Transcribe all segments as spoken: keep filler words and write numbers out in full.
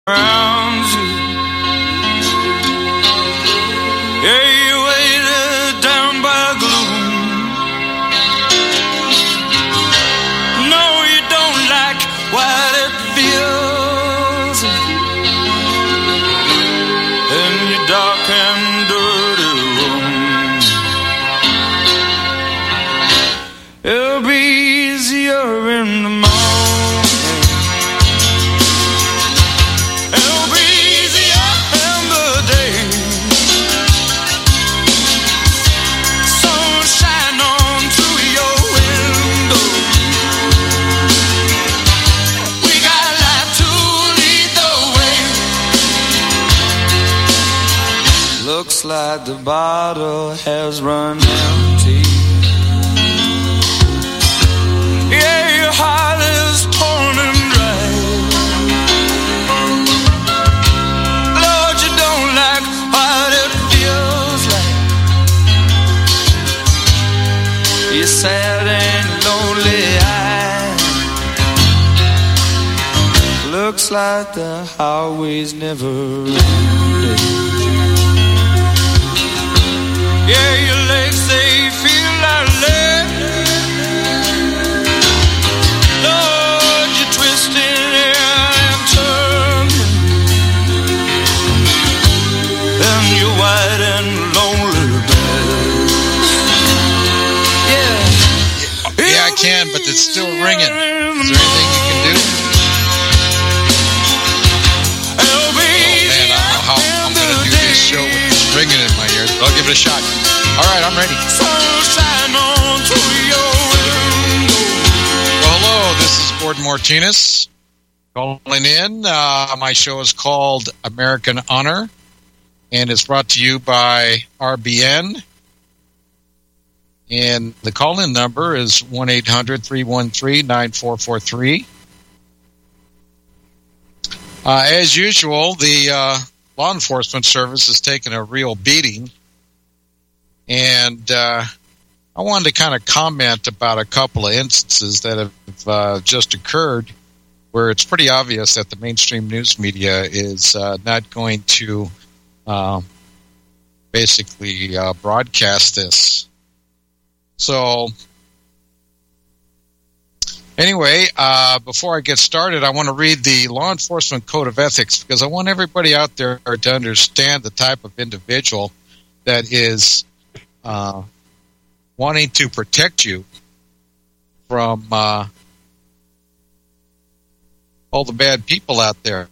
around you. Yeah, you weighted down by gloom. No, you don't like what it feels in your dark and dirty room. It'll be easier in the morning. Looks like the bottle has run empty. Yeah, your heart is torn and dry. Lord, you don't like what it feels like. You're sad and lonely eyed. Looks like the highway's never ending. Yeah, your legs, they feel like lead. Lord, you're twisting and turning. And you're white and lonely bed. Yeah. Yeah, I can, but it's still ringing. Is there anything you can do? Oh, man, I don't know how I'm going to do this show with this ringing in my ears, but I'll give it a shot. All right, I'm ready. Well, hello, this is Gordon Martinez calling in. Uh, my show is called American Honor, and it's brought to you by R B N. And the call-in number is one eight hundred three one three nine four four three. Uh, as usual, the uh, law enforcement service has taken a real beating. And uh, I wanted to kind of comment about a couple of instances that have uh, just occurred where it's pretty obvious that the mainstream news media is uh, not going to uh, basically uh, broadcast this. So anyway, uh, before I get started, I want to read the Law Enforcement Code of Ethics because I want everybody out there to understand the type of individual that is Uh, wanting to protect you from uh, all the bad people out there.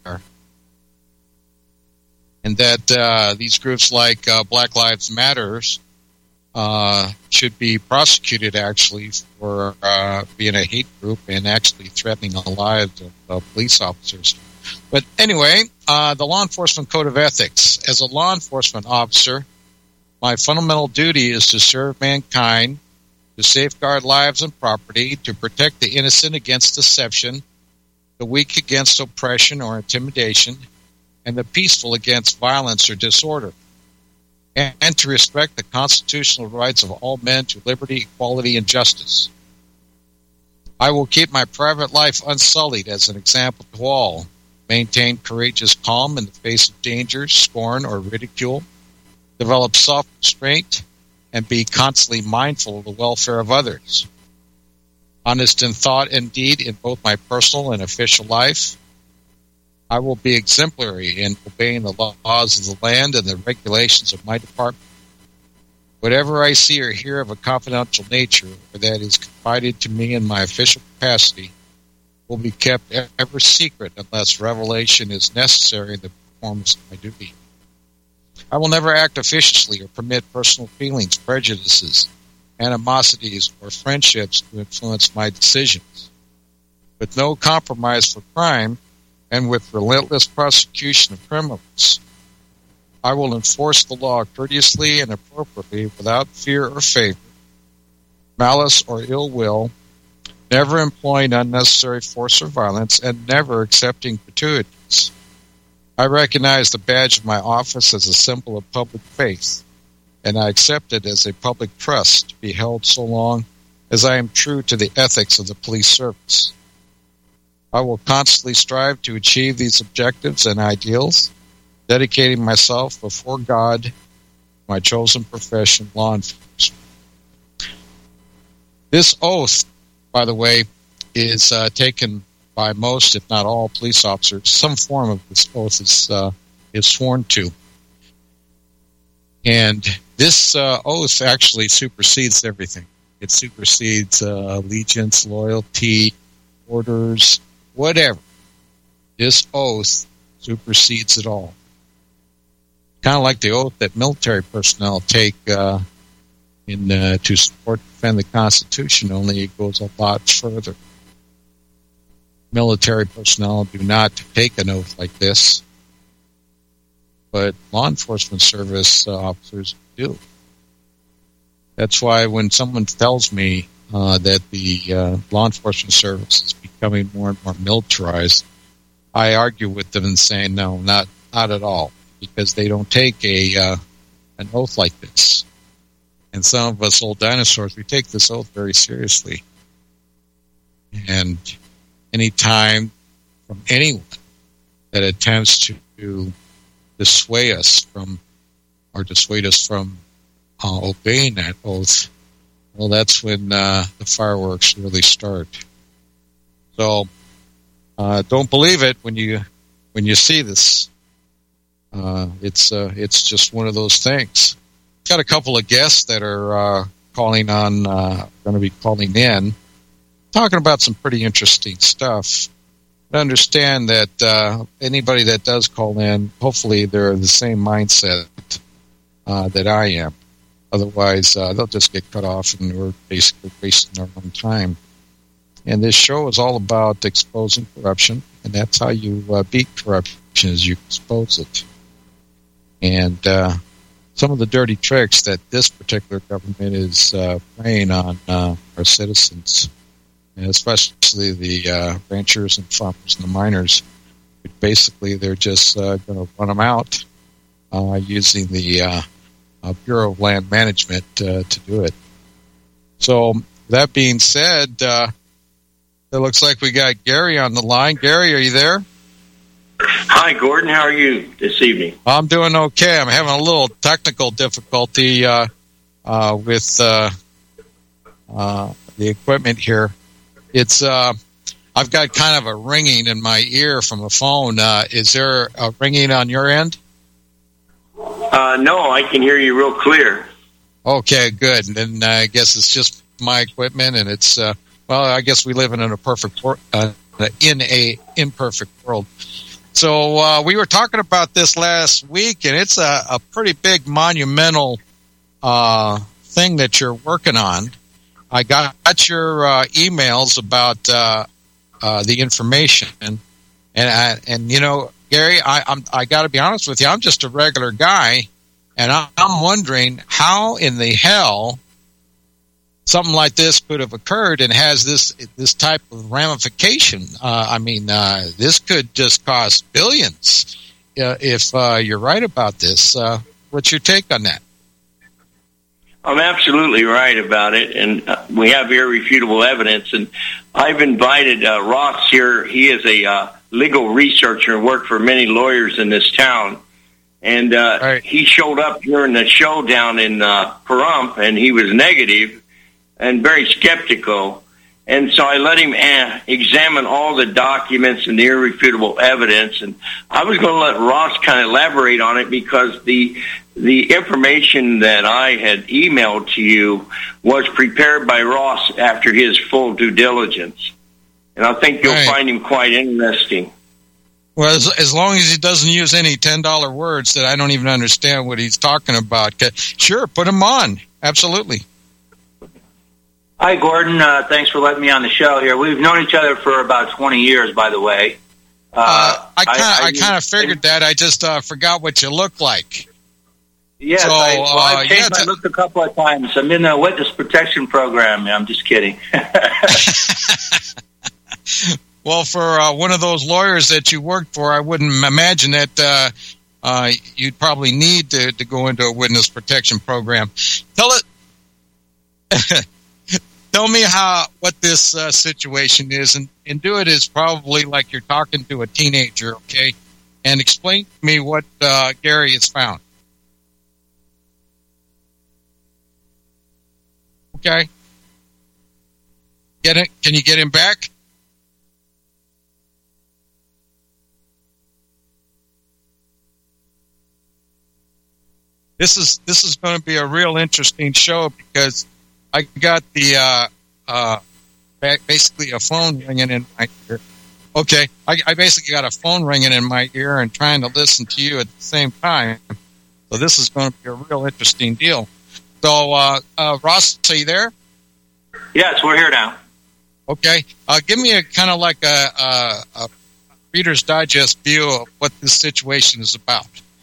And that uh, these groups like uh, Black Lives Matters uh, should be prosecuted actually for uh, being a hate group and actually threatening the lives of uh, police officers. But anyway, uh, the Law Enforcement Code of Ethics. As a law enforcement officer, my fundamental duty is to serve mankind, to safeguard lives and property, to protect the innocent against deception, the weak against oppression or intimidation, and the peaceful against violence or disorder, and, and to respect the constitutional rights of all men to liberty, equality, and justice. I will keep my private life unsullied as an example to all, maintain courageous calm in the face of danger, scorn, or ridicule, develop self-restraint, and be constantly mindful of the welfare of others. Honest in thought and deed in both my personal and official life. I will be exemplary in obeying the laws of the land and the regulations of my department. Whatever I see or hear of a confidential nature or that is confided to me in my official capacity will be kept ever secret unless revelation is necessary in the performance of my duty. I will never act officiously or permit personal feelings, prejudices, animosities, or friendships to influence my decisions. With no compromise for crime and with relentless prosecution of criminals, I will enforce the law courteously and appropriately without fear or favor, malice or ill will, never employing unnecessary force or violence, and never accepting gratuities. I recognize the badge of my office as a symbol of public faith, and I accept it as a public trust to be held so long as I am true to the ethics of the police service. I will constantly strive to achieve these objectives and ideals, dedicating myself before God, my chosen profession, law enforcement. This oath, by the way, is uh, taken by most, if not all, police officers. Some form of this oath is uh, is sworn to. And this uh, oath actually supersedes everything. It supersedes uh, allegiance, loyalty, orders, whatever. This oath supersedes it all. Kind of like the oath that military personnel take uh, in uh, to support and defend the Constitution, only it goes a lot further. Military personnel do not take an oath like this, but law enforcement service uh, officers do. That's why when someone tells me uh, that the uh, law enforcement service is becoming more and more militarized, I argue with them and say, no, not not at all, because they don't take a uh, an oath like this. And some of us old dinosaurs, we take this oath very seriously. And any time from anyone that attempts to dissuade us from, or dissuade us from uh, obeying that oath, well, that's when uh, the fireworks really start. So uh, don't believe it when you when you see this. Uh, it's uh, it's just one of those things. Got a couple of guests that are uh, calling on, uh, going to be calling in, talking about some pretty interesting stuff. I understand that uh, anybody that does call in, hopefully they're the same mindset uh, that I am. Otherwise, uh, they'll just get cut off and we're basically wasting our own time. And this show is all about exposing corruption, and that's how you uh, beat corruption, is you expose it. And uh, some of the dirty tricks that this particular government is uh, playing on uh, our citizens, and especially the uh, ranchers and farmers and the miners, basically they're just uh, going to run them out uh, using the uh, uh, Bureau of Land Management uh, to do it. So that being said, uh, it looks like we got Gary on the line. Gary, are you there? Hi, Gordon. How are you this evening? I'm doing okay. I'm having a little technical difficulty uh, uh, with uh, uh, the equipment here. It's uh, I've got kind of a ringing in my ear from a phone. Uh, is there a ringing on your end? Uh, no, I can hear you real clear. Okay, good. And then uh, I guess it's just my equipment, and it's uh, well, I guess we live in a perfect wor- uh, in a imperfect world. So uh, we were talking about this last week, and it's a, a pretty big, monumental uh, thing that you're working on. I got your uh, emails about uh, uh, the information, and I, and you know, Gary, I, I'm I got to be honest with you, I'm just a regular guy, and I, I'm wondering how in the hell something like this could have occurred and has this this type of ramification. Uh, I mean, uh, this could just cost billions uh, if uh, you're right about this. Uh, what's your take on that? I'm absolutely right about it, and uh, we have irrefutable evidence. And I've invited uh, Ross here. He is a uh, legal researcher and worked for many lawyers in this town. And uh, right. He showed up during the show down in uh, Pahrump, and he was negative and very skeptical. And so I let him uh, examine all the documents and the irrefutable evidence. And I was going to let Ross kind of elaborate on it, because the the information that I had emailed to you was prepared by Ross after his full due diligence. And I think you'll right. find him quite interesting. Well, as, as long as he doesn't use any ten dollar words that I don't even understand what he's talking about. Sure, put him on. Absolutely. Hi, Gordon. Uh, thanks for letting me on the show here. We've known each other for about twenty years, by the way. Uh, uh, I kind I, I, I kind of figured I, that. I just uh, forgot what you look like. Yes, so, I, well, I've changed uh, yeah, my look a couple of times. I'm in the witness protection program. I'm just kidding. Well, for uh, one of those lawyers that you worked for, I wouldn't imagine that uh, uh, you'd probably need to, to go into a witness protection program. Tell it. tell me how what this uh, situation is, and, and do it as probably like you're talking to a teenager, okay? And explain to me what uh, Gary has found. Okay. Get it? Can you get him back? This is this is going to be a real interesting show because I got the uh, uh, basically a phone ringing in my ear. Okay, I, I basically got a phone ringing in my ear and trying to listen to you at the same time. So this is going to be a real interesting deal. So, uh, uh, Ross, are you there? Yes, we're here now. Okay. Uh, give me a kind of like a, a, a Reader's Digest view of what this situation is about.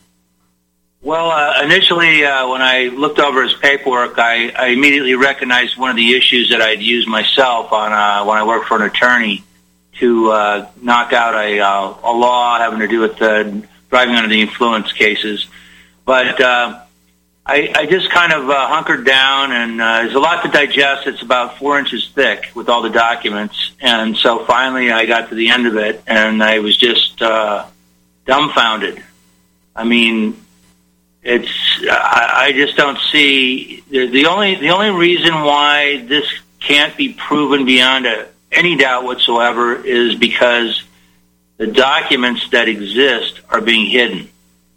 Well, uh, initially, uh, when I looked over his paperwork, I, I immediately recognized one of the issues that I'd used myself on uh, when I worked for an attorney to uh, knock out a, uh, a law having to do with uh, driving under the influence cases. But uh, I, I just kind of uh, hunkered down, and uh, there's a lot to digest. It's about four inches thick with all the documents. And so finally I got to the end of it, and I was just uh, dumbfounded. I mean, it's I, I just don't see the, the only the only reason why this can't be proven beyond a, any doubt whatsoever is because the documents that exist are being hidden,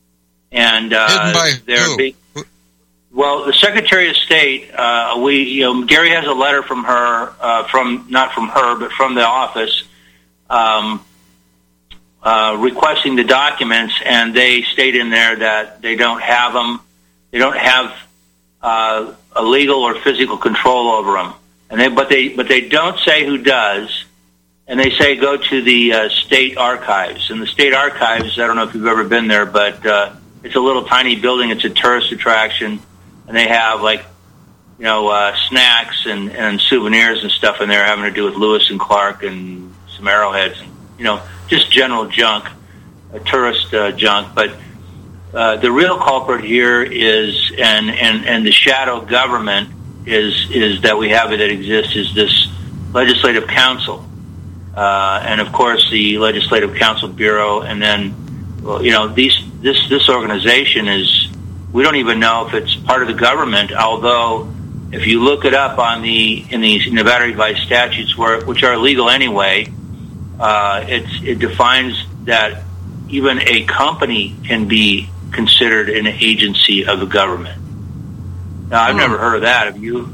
and uh, hidden by they're who? being. Well, the Secretary of State, uh, we, you know, Gary has a letter from her, uh, from not from her, but from the office, um, uh, requesting the documents, and they state in there that they don't have them, they don't have uh, a legal or physical control over them, and they, but they, but they don't say who does, and they say go to the uh, state archives, and the state archives, I don't know if you've ever been there, but uh, it's a little tiny building, it's a tourist attraction. And they have, like, you know, uh, snacks and, and souvenirs and stuff in there having to do with Lewis and Clark and some arrowheads, and, you know, just general junk, uh, tourist uh, junk. But uh, the real culprit here is, and, and, and the shadow government is is that we have it that exists is this Legislative Council. Uh, and, of course, the Legislative Council Bureau. And then, well, you know, these this this organization is... We don't even know if it's part of the government, although if you look it up on the in the Nevada revised statutes, where, which are legal anyway, uh, it's, it defines that even a company can be considered an agency of the government. Now, I've hmm. never heard of that. Have you?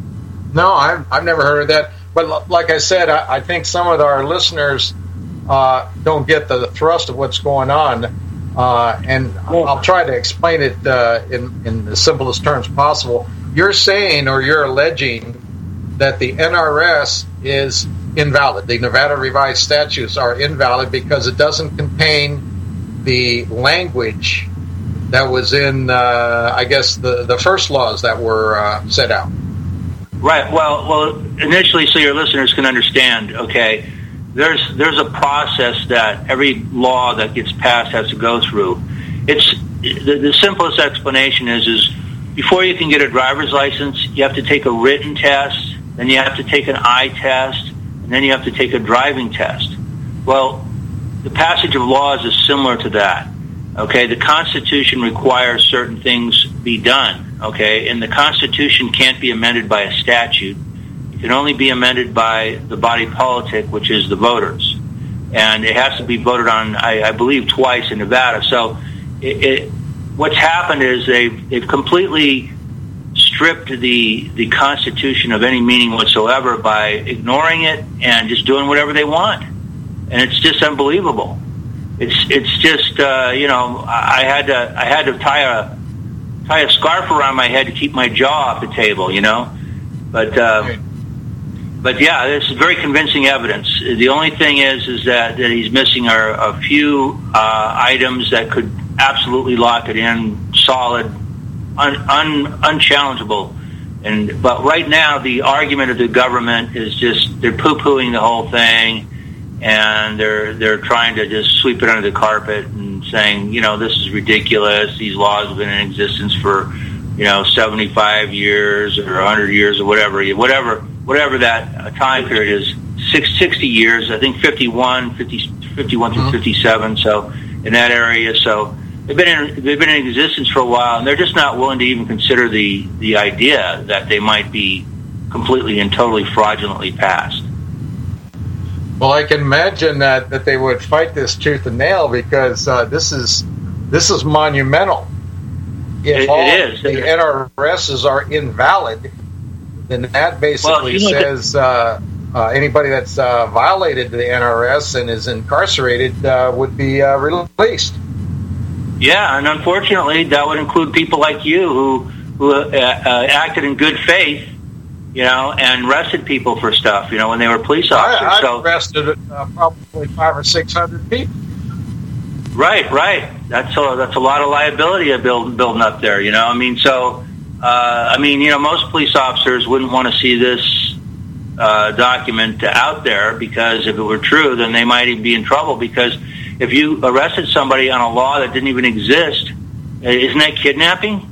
No, I've, I've never heard of that. But like I said, I, I think some of our listeners uh, don't get the thrust of what's going on. Uh, and I'll try to explain it uh, in, in the simplest terms possible. You're saying, or you're alleging, that the N R S is invalid. The Nevada revised statutes are invalid because it doesn't contain the language that was in, uh, I guess, the, the first laws that were uh, set out. Right. Well, well, initially, so your listeners can understand, okay, There's there's a process that every law that gets passed has to go through. It's the, the simplest explanation is is before you can get a driver's license, you have to take a written test, then you have to take an eye test, and then you have to take a driving test. Well, the passage of laws is similar to that. Okay, the Constitution requires certain things be done. Okay, and the Constitution can't be amended by a statute. Can only be amended by the body politic, which is the voters. And it has to be voted on, I, I believe, twice in Nevada. So it, it, what's happened is they've, they've completely stripped the, the Constitution of any meaning whatsoever by ignoring it and just doing whatever they want. And it's just unbelievable. It's it's just, uh, you know, I had to I had to tie a, tie a scarf around my head to keep my jaw off the table, you know. But... Uh, okay. But yeah, this is very convincing evidence. The only thing is, is that, that he's missing are a few uh, items that could absolutely lock it in solid, un, un, unchallengeable. And but right now, the argument of the government is just they're poo-pooing the whole thing, and they're they're trying to just sweep it under the carpet and saying, you know, this is ridiculous. These laws have been in existence for, you know, seventy-five years or one hundred years or whatever, whatever. whatever that uh, time period is, six, sixty years, I think fifty-one, fifty, fifty-one Mm-hmm. through fifty-seven, so in that area. So they've been in, they've been in existence for a while, and they're just not willing to even consider the, the idea that they might be completely and totally fraudulently passed. Well, I can imagine that, that they would fight this tooth and nail because uh, this is this is monumental. If It- all it is. the N R Ss are invalid, then that basically Well, you know, says uh, uh, anybody that's uh, violated the N R S and is incarcerated uh, would be uh, released. Yeah, and unfortunately, that would include people like you who who uh, uh, acted in good faith, you know, and arrested people for stuff, you know, when they were police officers. I, I've so arrested uh, probably five or six hundred people. right, right, that's a that's a lot of liability build, building up there, you know. I mean, so uh, I mean, you know, most police officers wouldn't want to see this uh, document out there because if it were true, then they might even be in trouble because if you arrested somebody on a law that didn't even exist, isn't that kidnapping?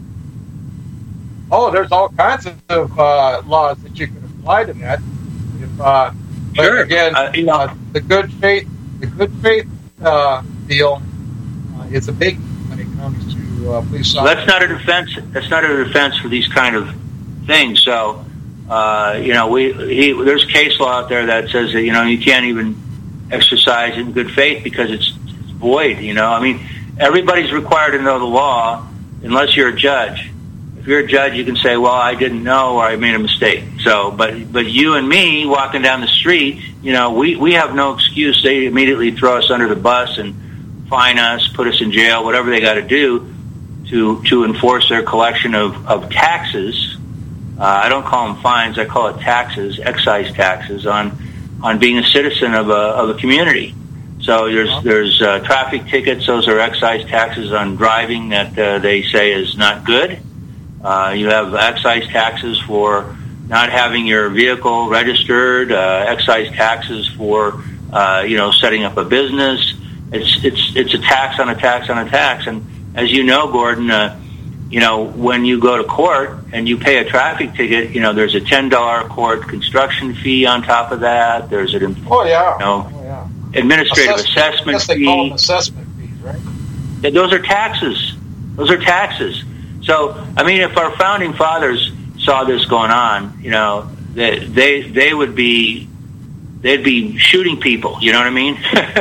Oh, there's all kinds of uh, laws that you can apply to that. If, uh, but Sure. again, Uh, you know- uh, the good faith, the good faith uh, deal uh, is a big when it comes to uh, police Well, officers. that's not a defense. That's not a defense for these kind of things. So, uh, you know, we he, there's case law out there that says that you know you can't even exercise in good faith because it's, it's void. You know, I mean, everybody's required to know the law unless you're a judge. If you're a judge, you can say, "Well, I didn't know, or I made a mistake." So, but but you and me walking down the street, you know, we we have no excuse. They immediately throw us under the bus and fine us, put us in jail, whatever they got to do to to enforce their collection of of taxes. Uh, I don't call them fines; I call it taxes, excise taxes on on being a citizen of a of a community. So there's there's uh, traffic tickets; those are excise taxes on driving that uh, they say is not good. Uh, you have excise taxes for not having your vehicle registered, uh, excise taxes for uh, you know setting up a business. It's it's it's a tax on a tax on a tax, and as you know, Gordon, uh, you know when you go to court and you pay a traffic ticket, you know there's a ten dollar court construction fee on top of that. There's an Oh yeah, you know, oh, yeah. administrative Assessment, assessment yes, they fee. call them assessment fees, right? Yeah, those are taxes. Those are taxes. So, I mean, if our founding fathers saw this going on, you know, they they, they would be they'd be shooting people. You know what I mean?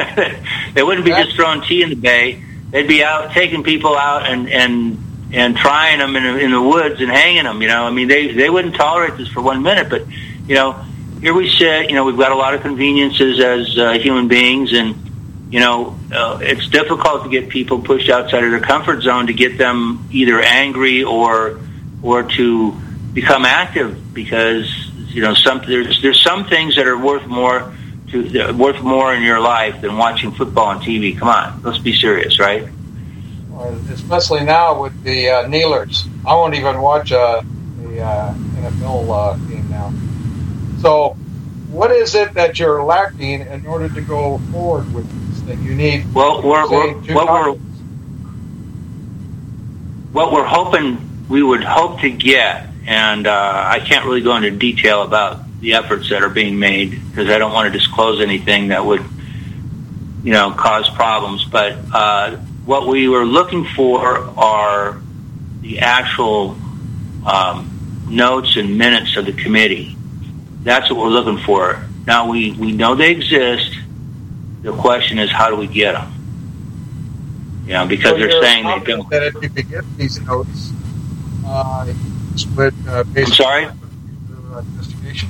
They wouldn't be just throwing tea in the bay. They'd be out taking people out and and and trying them in in the woods and hanging them. You know, I mean, they they wouldn't tolerate this for one minute. But you know, here we sit. You know, we've got a lot of conveniences as uh, human beings, and you know, uh, it's difficult to get people pushed outside of their comfort zone to get them either angry or or to become active because you know some there's there's some things that are worth more to worth more in your life than watching football on T V. Come on, let's be serious, right? Well, especially now with the uh, kneelers. I won't even watch uh, the uh, N F L uh, game now. So, what is it that you're lacking in order to go forward with this thing? You need Well, we're, say, we're two what we're documents. what we're hoping we would hope to get, and uh, I can't really go into detail about the efforts that are being made because I don't want to disclose anything that would, you know, cause problems. But uh, what we were looking for are the actual um, notes and minutes of the committee. That's what we're looking for. Now, we, we know they exist. The question is, how do we get them? You know, because So they're you're saying they confident don't. that if you could get these notes, uh, this would uh, I'm basically sorry? your investigation.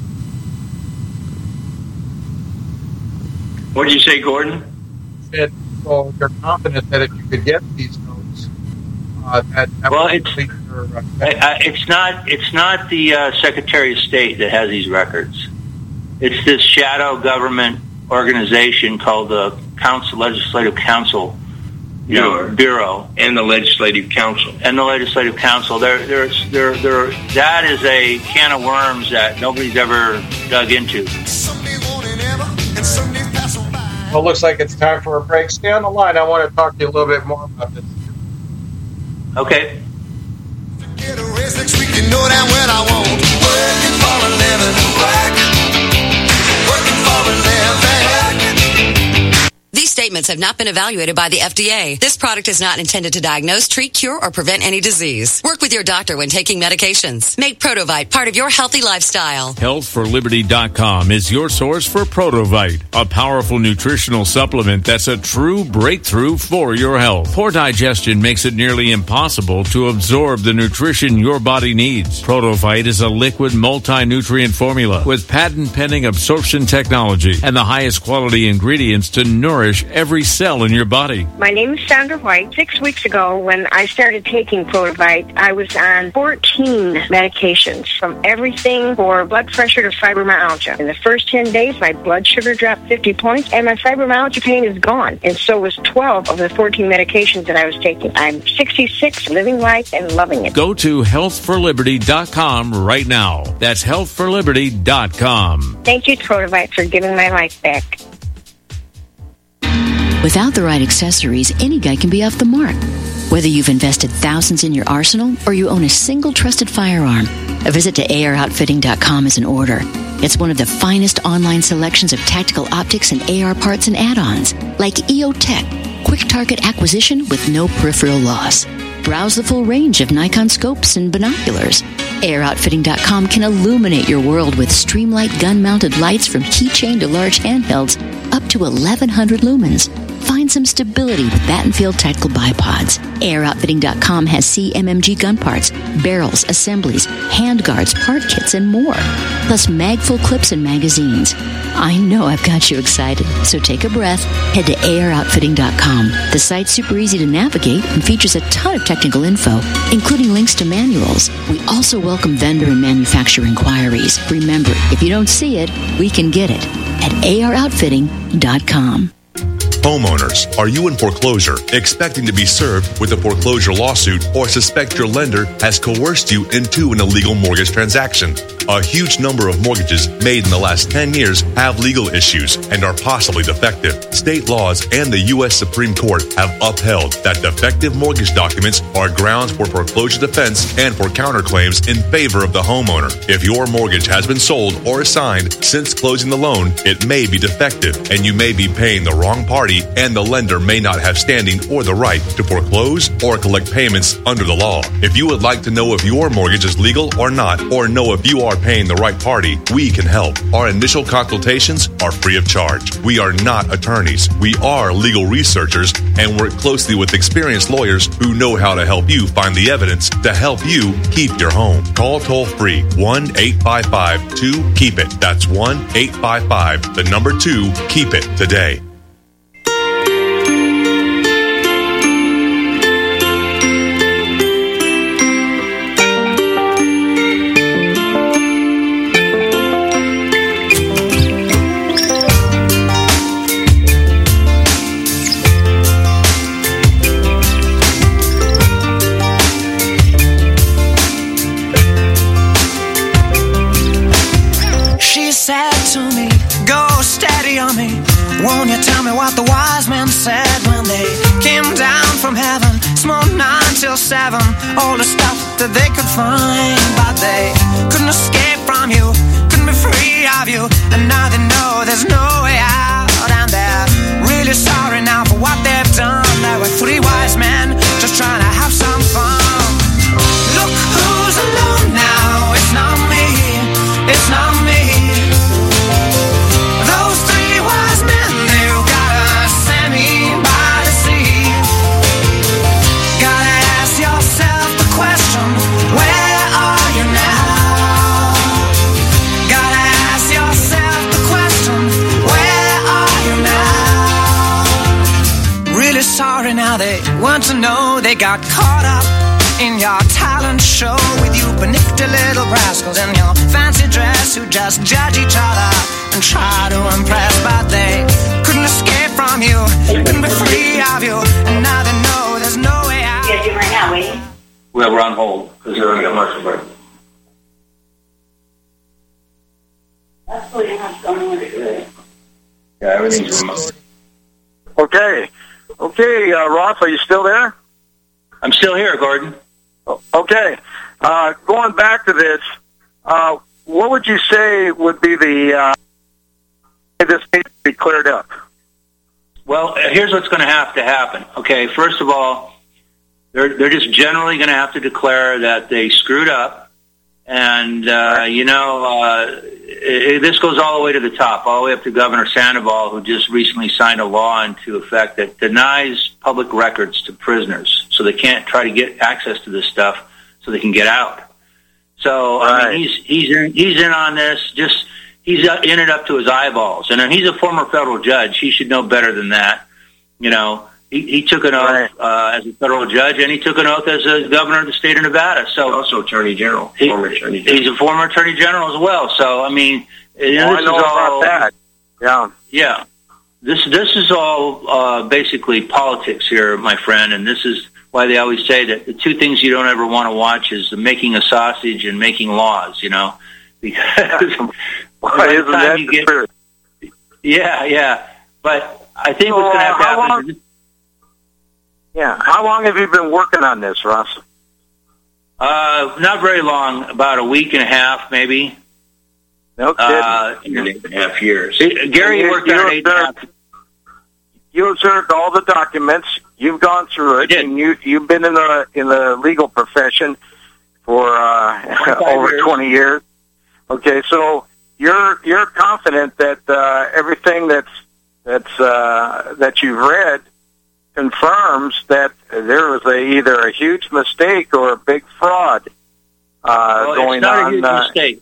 What did you say, Gordon? Said, so you're confident that if you could get these notes, uh, that, that Well, would it's- complete your, uh, I, I, it's not. It's not the uh, Secretary of State that has these records. It's this shadow government organization called the Council, Legislative Council, you know, Bureau. Bureau, And the Legislative Council. and the Legislative Council. There, there's, there, there. That is a can of worms that nobody's ever dug into. Well, it looks like it's time for a break. Stay on the line. I want to talk to you a little bit more about this. Okay. Get a race next week, you know damn well I won't. Working for a living. living work, working for a living. These statements have not been evaluated by the F D A. This product is not intended to diagnose, treat, cure, or prevent any disease. Work with your doctor when taking medications. Make Protovite part of your healthy lifestyle. health for liberty dot com is your source for Protovite, a powerful nutritional supplement that's a true breakthrough for your health. Poor digestion makes it nearly impossible to absorb the nutrition your body needs. Protovite is a liquid multi-nutrient formula with patent-pending absorption technology and the highest quality ingredients to nourish every cell in your body. My name is Sandra White. Six weeks ago, when I started taking Protovite, I was on fourteen medications, from everything for blood pressure to fibromyalgia. In the first ten days, my blood sugar dropped fifty points, and my fibromyalgia pain is gone. And so was twelve of the fourteen medications that I was taking. I'm sixty-six, living life and loving it. Go to health for liberty dot com right now. That's health for liberty dot com. Thank you, Protovite, for giving my life back. Without the right accessories, any guy can be off the mark. Whether you've invested thousands in your arsenal or you own a single trusted firearm, a visit to A R outfitting dot com is in order. It's one of the finest online selections of tactical optics and A R parts and add-ons, like E O Tech, quick target acquisition with no peripheral loss. Browse the full range of Nikon scopes and binoculars. A R outfitting dot com can illuminate your world with Streamlight gun-mounted lights from keychain to large handhelds up to eleven hundred lumens. Find some stability with Battenfield Tactical Bipods. A R outfitting dot com has C M M G gun parts, barrels, assemblies, handguards, part kits, and more. Plus magful clips and magazines. I know I've got you excited, so take a breath. Head to A R outfitting dot com. The site's super easy to navigate and features a ton of technical info, including links to manuals. We also welcome vendor and manufacturer inquiries. Remember, if you don't see it, we can get it at A R outfitting dot com. Homeowners, are you in foreclosure, expecting to be served with a foreclosure lawsuit, or suspect your lender has coerced you into an illegal mortgage transaction? A huge number of mortgages made in the last ten years have legal issues and are possibly defective. State laws and the U S Supreme Court have upheld that defective mortgage documents are grounds for foreclosure defense and for counterclaims in favor of the homeowner. If your mortgage has been sold or assigned since closing the loan, it may be defective and you may be paying the wrong party, and the lender may not have standing or the right to foreclose or collect payments under the law. If you would like to know if your mortgage is legal or not, or know if you are paying the right party, we can help. Our initial consultations are free of charge. We are not attorneys. We are legal researchers and work closely with experienced lawyers who know how to help you find the evidence to help you keep your home. Call toll free one eight five five two keep it. That's one eight five five, the number two, keep it today. Won't you tell me what the wise men said when they came down from heaven? Smoked nine till seven, all the stuff that they could find, but they couldn't escape from you, couldn't be free of you, and now they know there's no way out, and they're really sorry now for what they've done. There were three wise men just trying to have some fun. Look who's alone now, it's not me, it's not me. Sorry now they want to know they got caught up in your talent show with you benifty little rascals in your fancy dress who just judge each other and try to impress, but they couldn't escape from you, couldn't be free of you, and now they know there's no way out. What are you guys doing right now, waiting? Well, we're on hold because they're on a commercial break. That's what you have going on today. Yeah, everything's remote. Okay. Okay, uh, Ross, are you still there? I'm still here, Gordon. Okay. Uh, going back to this, uh, what would you say would be the uh, this needs to be cleared up? Well, here's what's going to have to happen. Okay, first of all, they're they're just generally going to have to declare that they screwed up, and uh, you know, uh, it, this goes all the way to the top, all the way up to Governor Sandoval, who just recently signed a law into effect that denies public records to prisoners, so they can't try to get access to this stuff, so they can get out. So right. I mean, he's he's in, he's in on this. Just he's in it up to his eyeballs, and he's a former federal judge. He should know better than that. You know, he, he took an oath right. uh, as a federal judge, and he took an oath as a governor of the state of Nevada. So also Attorney General, he, former Attorney General. He's a former Attorney General as well. So I mean, you know, oh, this I know is about all, that. Yeah, yeah. This this is all uh, basically politics here, my friend, and this is why they always say that the two things you don't ever want to watch is making a sausage and making laws, you know, because Why isn't that you the get, truth? yeah, yeah, but I think So, what's going to have to uh, how happen long- is, Yeah. How long have you been working on this, Russ? uh, not very long, about a week and a half, maybe. No kidding. Uh, Eight and a half years. Gary You- worked you on it eight and a half. observed- You observed all the documents. You've gone through it, did. and you you've been in the in the legal profession for uh, over years. twenty years. Okay, so you're you're confident that uh, everything that's that's uh, that you've read confirms that there was a either a huge mistake or a big fraud uh, Well, going it's not on. a huge uh, mistake.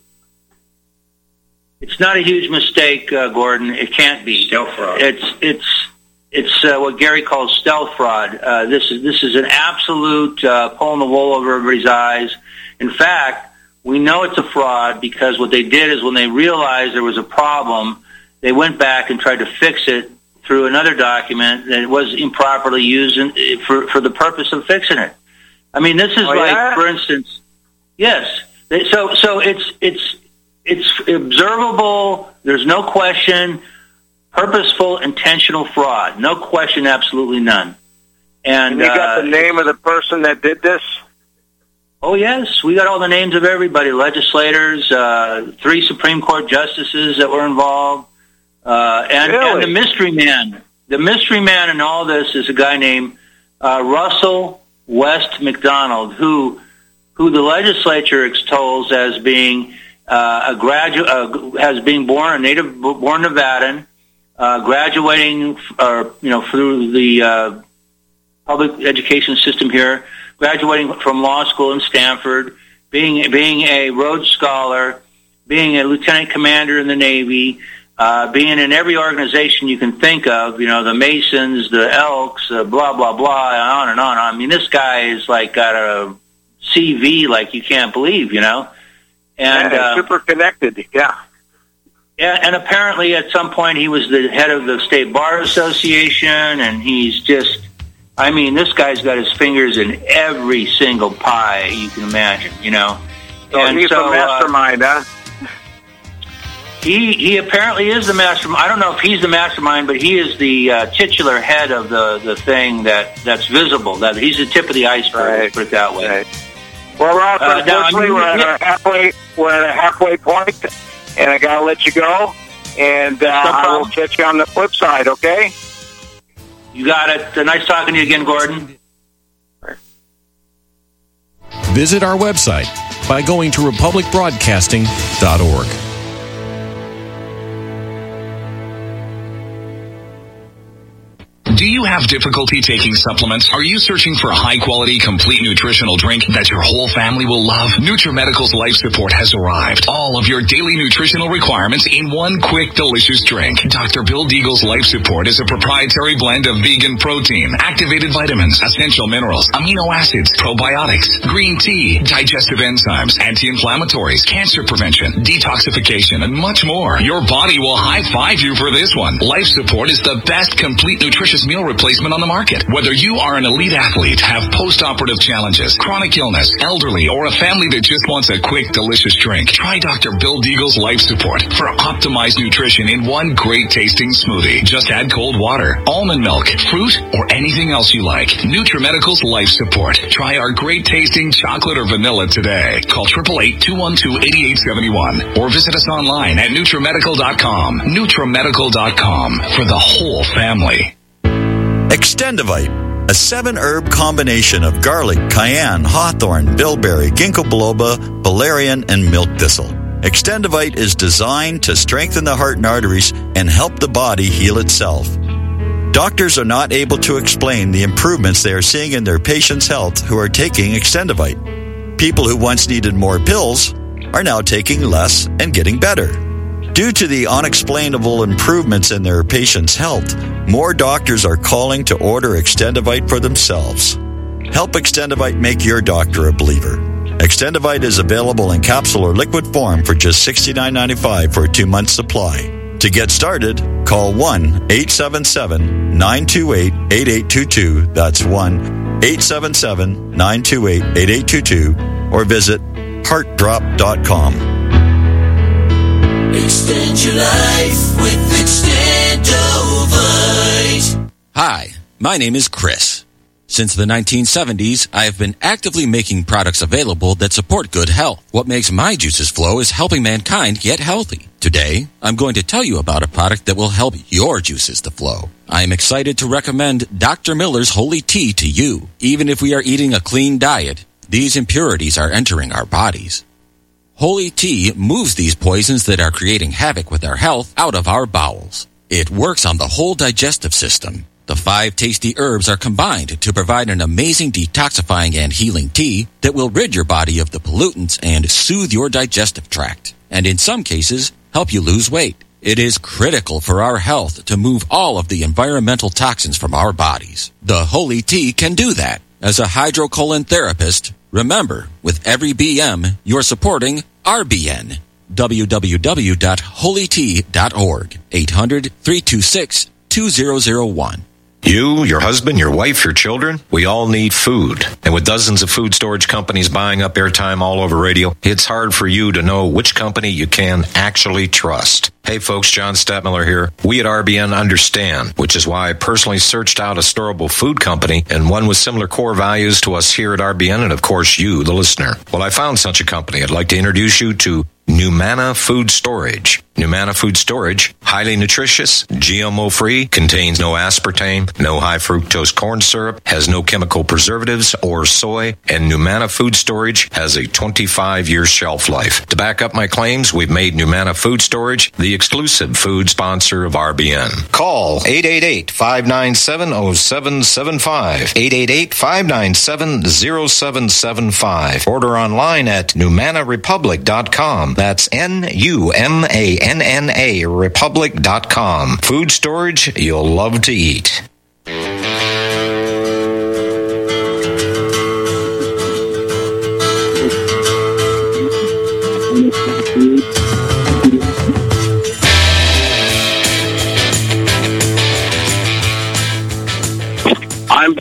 It's not a huge mistake, uh, Gordon. It can't be. Stealth fraud. It's it's it's uh, what Gary calls stealth fraud. Uh, this is this is an absolute uh, pulling the wool over everybody's eyes. In fact, we know it's a fraud because what they did is when they realized there was a problem, they went back and tried to fix it through another document that was improperly used in, for for the purpose of fixing it. I mean, this is Oh, like, yeah? for instance, yes. They- So so it's it's it's observable. There's no question. Purposeful, intentional fraud. No question, absolutely none. And, and you got uh, the name of the person that did this? Oh, yes. We got all the names of everybody, legislators, uh, three Supreme Court justices that were involved, uh, and, Really? and the mystery man. The mystery man in all this is a guy named uh, Russell West McDonald, who who the legislature extols as being uh, a graduate, uh, has been born a native born Nevadan, uh, graduating, or you know, through the uh, public education system here, graduating from law school in Stanford, being being a Rhodes Scholar, being a lieutenant commander in the Navy, uh, being in every organization you can think of, you know, the Masons, the Elks, uh, blah, blah, blah, and on and on. I mean, this guy is like got a C V like you can't believe, you know. And yeah, uh, super connected, yeah. Yeah, and apparently at some point he was the head of the State Bar Association, and he's just, I mean, this guy's got his fingers in every single pie you can imagine, you know. So and he's so, the mastermind, uh, huh? He he apparently is the mastermind. I don't know if he's the mastermind, but he is the uh, titular head of the, the thing that, that's visible. That he's the tip of the iceberg, Right. let's put it that way. Right. Well, Ross, Uh, now, I unfortunately, mean, we're, at yeah. a halfway, we're at a halfway point, and I got to let you go. And uh, No I will problem. catch you on the flip side, okay? You got it. Uh, nice talking to you again, Gordon. Visit our website by going to republic broadcasting dot org. Do you have difficulty taking supplements? Are you searching for a high-quality, complete nutritional drink that your whole family will love? NutriMedical's Life Support has arrived. All of your daily nutritional requirements in one quick, delicious drink. Doctor Bill Deagle's Life Support is a proprietary blend of vegan protein, activated vitamins, essential minerals, amino acids, probiotics, green tea, digestive enzymes, anti-inflammatories, cancer prevention, detoxification, and much more. Your body will high-five you for this one. Life Support is the best complete nutritious best meal replacement on the market. Whether you are an elite athlete, have post-operative challenges, chronic illness, elderly, or a family that just wants a quick, delicious drink, try Doctor Bill Deagle's Life Support for optimized nutrition in one great tasting smoothie. Just add cold water, almond milk, fruit, or anything else you like. NutriMedical's Life Support. Try our great tasting chocolate or vanilla today. Call eight eight eight, two one two, eight eight seven one or visit us online at NutriMedical dot com. NutriMedical dot com for the whole family. Extendivite, a seven-herb combination of garlic, cayenne, hawthorn, bilberry, ginkgo biloba, valerian, and milk thistle. Extendivite is designed to strengthen the heart and arteries and help the body heal itself. Doctors are not able to explain the improvements they are seeing in their patients' health who are taking Extendivite. People who once needed more pills are now taking less and getting better. Due to the unexplainable improvements in their patients' health, more doctors are calling to order Extendivite for themselves. Help Extendivite make your doctor a believer. Extendivite is available in capsule or liquid form for just sixty-nine ninety-five for a two-month supply. To get started, call one eight seven seven, nine two eight, eight eight two two. That's one eight seven seven, nine two eight, eight eight two two or visit heart drop dot com. Extend your life with Extendovite. Hi, my name is Chris. Since the nineteen seventies, I have been actively making products available that support good health. What makes my juices flow is helping mankind get healthy. Today, I'm going to tell you about a product that will help your juices to flow. I am excited to recommend Doctor Miller's Holy Tea to you. Even if we are eating a clean diet, these impurities are entering our bodies. Holy Tea moves these poisons that are creating havoc with our health out of our bowels. It works on the whole digestive system. The five tasty herbs are combined to provide an amazing detoxifying and healing tea that will rid your body of the pollutants and soothe your digestive tract. And in some cases, help you lose weight. It is critical for our health to move all of the environmental toxins from our bodies. The Holy Tea can do that. As a hydrocolon therapist, remember, with every B M, you're supporting R B N. w w w dot holy tea dot org. eight hundred, three two six, two zero zero one. You, your husband, your wife, your children, we all need food. And with dozens of food storage companies buying up airtime all over radio, it's hard for you to know which company you can actually trust. Hey folks, John Stadtmiller here. We at R B N understand, which is why I personally searched out a storable food company and one with similar core values to us here at R B N and of course you, the listener. Well, I found such a company. I'd like to introduce you to Numana Food Storage. Numana Food Storage, highly nutritious, G M O-free, contains no aspartame, no high fructose corn syrup, has no chemical preservatives or soy, and Numana Food Storage has a twenty-five year shelf life. To back up my claims, we've made Numana Food Storage the exclusive food sponsor of R B N. Call eight eight eight, five nine seven, zero seven seven five, eight eight eight, five nine seven, zero seven seven five. Order online at numana republic dot com. That's N U M A N N A republic dot com. Food storage you'll love to eat. I'm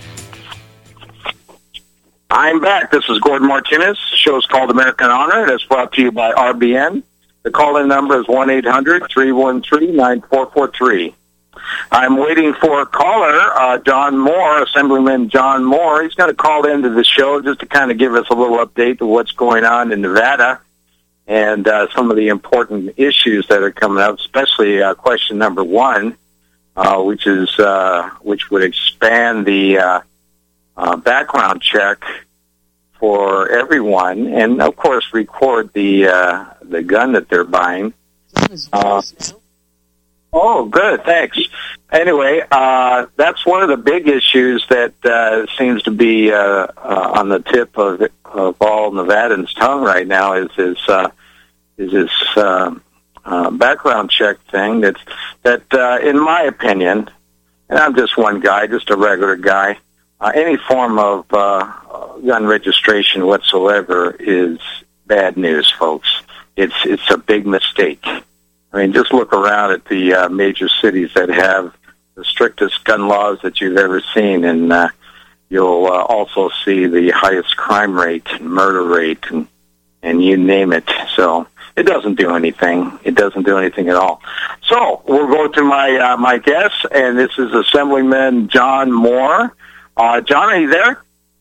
I'm back. This is Gordon Martinez. The show is called American Honor, and it's brought to you by R B N. The call-in number is one eight hundred, three one three, nine four four three. I'm waiting for a caller, uh, John Moore, Assemblyman John Moore. He's going to call into the show just to kind of give us a little update of what's going on in Nevada and uh, some of the important issues that are coming up, especially uh, question number one, uh, which is uh, which would expand the uh, uh, background check for everyone, and of course record the uh, the gun that they're buying. Uh, oh, good, thanks. Anyway, uh, that's one of the big issues that uh, seems to be uh, uh, on the tip of of all Nevadans' tongue right now. Is this uh, is this uh, uh, background check thing? That's that, uh, in my opinion, and I'm just one guy, just a regular guy. Uh, any form of uh, gun registration whatsoever is bad news, folks. It's it's a big mistake. I mean, just look around at the uh, major cities that have the strictest gun laws that you've ever seen, and uh, you'll uh, also see the highest crime rate and murder rate and, and you name it. So it doesn't do anything. It doesn't do anything at all. So we'll go to my uh, my guest, and this is Assemblyman John Moore. Uh, John, are you there?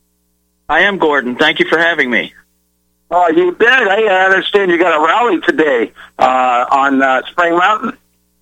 I am, Gordon. Thank you for having me. Oh, you bet. Hey, I understand you got a rally today uh, on uh, Spring Mountain.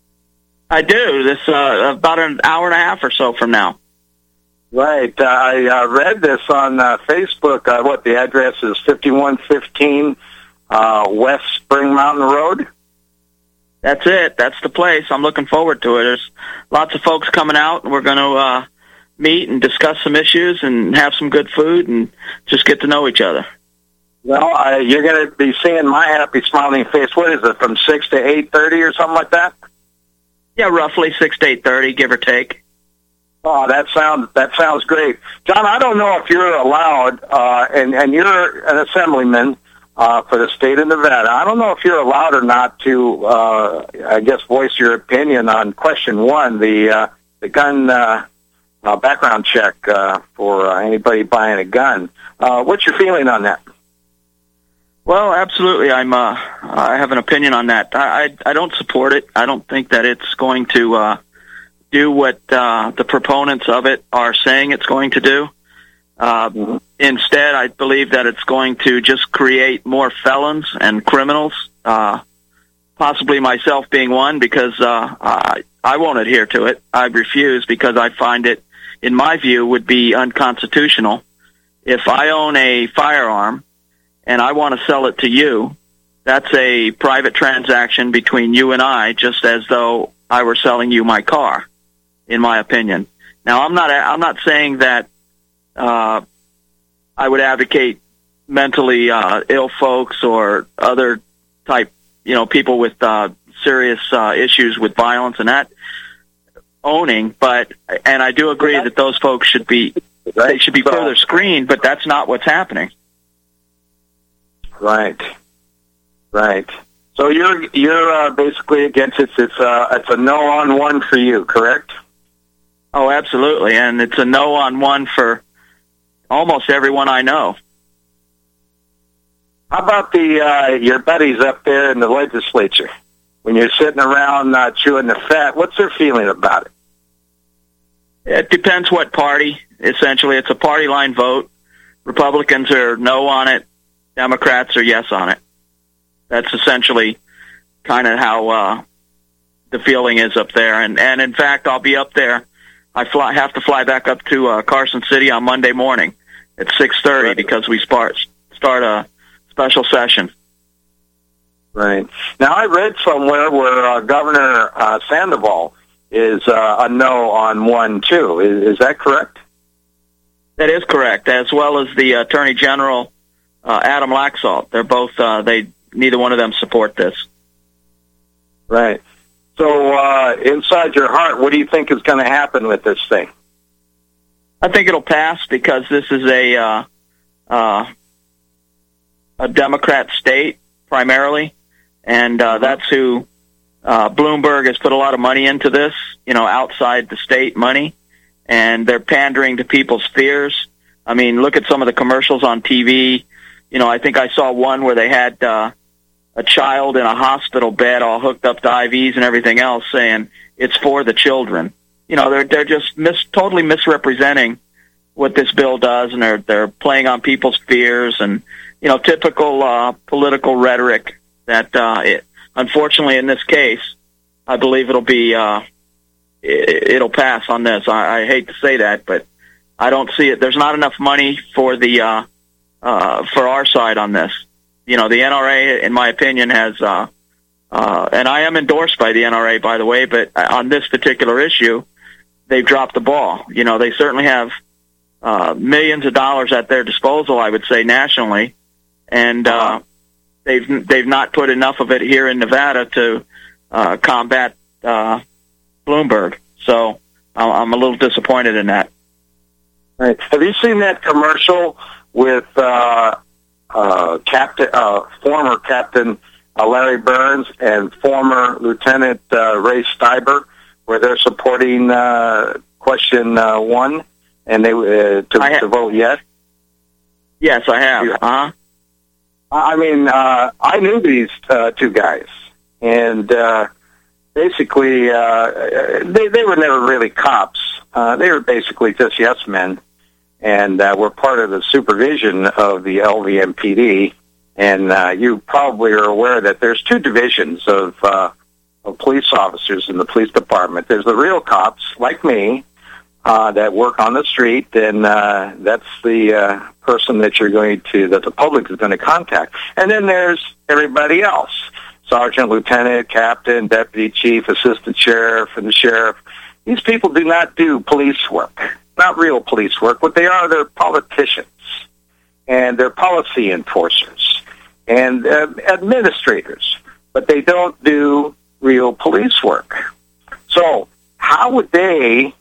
I do. This uh, about an hour and a half or so from now. Right. Uh, I uh, read this on uh, Facebook. Uh, what, the address is fifty-one fifteen uh, West Spring Mountain Road? That's it. That's the place. I'm looking forward to it. There's lots of folks coming out, and we're going to uh, meet and discuss some issues and have some good food and just get to know each other. Well, uh, you're going to be seeing my happy, smiling face. What is it, from six to eight thirty or something like that? Yeah, roughly six to eight thirty, give or take. Oh, that sounds that sounds great, John. I don't know if you're allowed, uh, and and you're an assemblyman uh, for the state of Nevada. I don't know if you're allowed or not to, uh, I guess, voice your opinion on question one, the uh, the gun uh, uh, background check uh, for uh, anybody buying a gun. Uh, what's your feeling on that? Well, absolutely. I'm. Uh, I have an opinion on that. I, I I don't support it. I don't think that it's going to uh, do what uh, the proponents of it are saying it's going to do. Uh, mm-hmm. Instead, I believe that it's going to just create more felons and criminals. Uh, possibly myself being one, because uh, I I won't adhere to it. I refuse because I find it, in my view, would be unconstitutional. If I own a firearm and I want to sell it to you, that's a private transaction between you and I, just as though I were selling you my car, in my opinion. Now, I'm not I'm not saying that uh, I would advocate mentally uh, ill folks or other type, you know, people with uh, serious uh, issues with violence and that owning, but and I do agree that those folks should be they should be further screened, but that's not what's happening. Right, right. So you're you're uh, basically against it. It's uh, it's a no on one for you, correct? Oh, absolutely, and it's a no on one for almost everyone I know. How about the uh, your buddies up there in the legislature? When you're sitting around uh, chewing the fat, what's their feeling about it? It depends what party. Essentially, it's a party line vote. Republicans are no on it. Democrats are yes on it. That's essentially kind of how uh, the feeling is up there. And, and in fact, I'll be up there. I fly, have to fly back up to uh, Carson City on Monday morning at six thirty right. because we start, start a special session. Right. Now, I read somewhere where uh, Governor uh, Sandoval is uh, a no on one, too. Is, is that correct? That is correct, as well as the Attorney General, Uh, Adam Laxalt. They're both, uh, they, neither one of them support this. Right. So, uh, inside your heart, what do you think is going to happen with this thing? I think it'll pass because this is a, uh, uh, a Democrat state, primarily, and, uh, that's who, uh, Bloomberg has put a lot of money into this, you know, outside the state money, and they're pandering to people's fears. I mean, look at some of the commercials on T V. You know, I think I saw one where they had uh, a child in a hospital bed all hooked up to I Vs and everything else saying it's for the children. You know, they're they're just mis- totally misrepresenting what this bill does, and they're they're playing on people's fears and, you know, typical uh, political rhetoric that, uh, it, unfortunately, in this case, I believe it'll be, uh, it, it'll pass on this. I, I hate to say that, but I don't see it. There's not enough money for the, uh, Uh, for our side on this. You know, the N R A, in my opinion, has, uh, uh, and I am endorsed by the N R A, by the way, but on this particular issue, they've dropped the ball. You know, they certainly have uh, millions of dollars at their disposal, I would say, nationally, and uh, they've they've not put enough of it here in Nevada to uh, combat uh, Bloomberg. So I'm a little disappointed in that. Right. Have you seen that commercial with uh, uh, Captain, uh, former Captain uh, Larry Burns and former Lieutenant uh, Ray Steiber, where they're supporting uh, question uh, one, and they uh, to, ha- to vote yes? Yes, I have. Uh-huh. I mean, uh, I knew these uh, two guys, and uh, basically, uh, they they were never really cops. Uh, they were basically just yes men, and uh, were part of the supervision of the L V M P D. And uh, you probably are aware that there's two divisions of, uh, of police officers in the police department. There's the real cops, like me, uh, that work on the street, and uh, that's the uh, person that you're going to, that the public is going to contact. And then there's everybody else: sergeant, lieutenant, captain, deputy chief, assistant sheriff, and the sheriff. These people do not do police work, not real police work. What they are, they're politicians, and they're policy enforcers, and uh, administrators, but they don't do real police work. So how would they